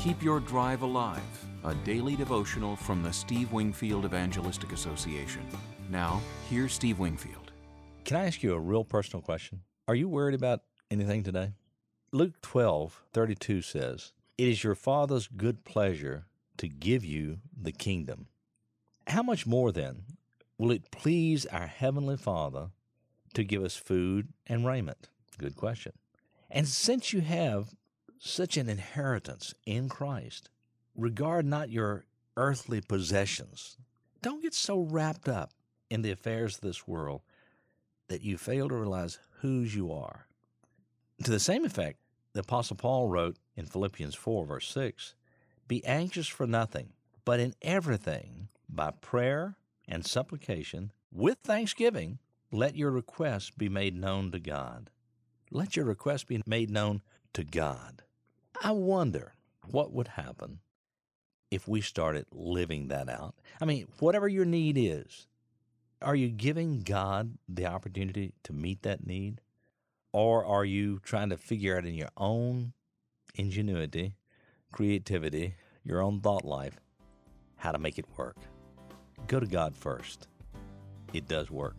Keep Your Drive Alive, a daily devotional from the Steve Wingfield Evangelistic Association. Now, here's Steve Wingfield. Can I ask you a real personal question? Are you worried about anything today? Luke 12:32 says, "It is your Father's good pleasure to give you the kingdom." How much more, then, will it please our Heavenly Father to give us food and raiment? Good question. And since you have such an inheritance in Christ, regard not your earthly possessions. Don't get so wrapped up in the affairs of this world that you fail to realize whose you are. To the same effect, the Apostle Paul wrote in Philippians 4, verse 6, "Be anxious for nothing, but in everything, by prayer and supplication, with thanksgiving, let your requests be made known to God." Let your requests be made known to God. I wonder what would happen if we started living that out. I mean, whatever your need is, are you giving God the opportunity to meet that need? Or are you trying to figure out in your own ingenuity, creativity, your own thought life, how to make it work? Go to God first. It does work.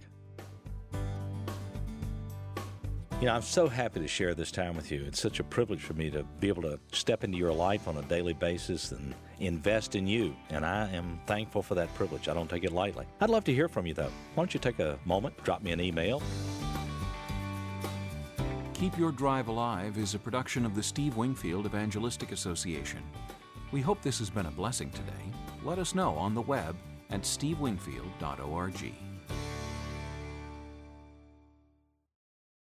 You know, I'm so happy to share this time with you. It's such a privilege for me to be able to step into your life on a daily basis and invest in you. And I am thankful for that privilege. I don't take it lightly. I'd love to hear from you, though. Why don't you take a moment, drop me an email. Keep Your Drive Alive is a production of the Steve Wingfield Evangelistic Association. We hope this has been a blessing today. Let us know on the web at stevewingfield.org.